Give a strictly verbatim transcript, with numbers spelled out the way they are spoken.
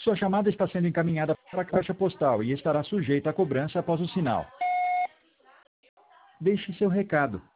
Sua chamada está sendo encaminhada para a caixa postal e estará sujeita a cobrança após o sinal. Deixe seu recado.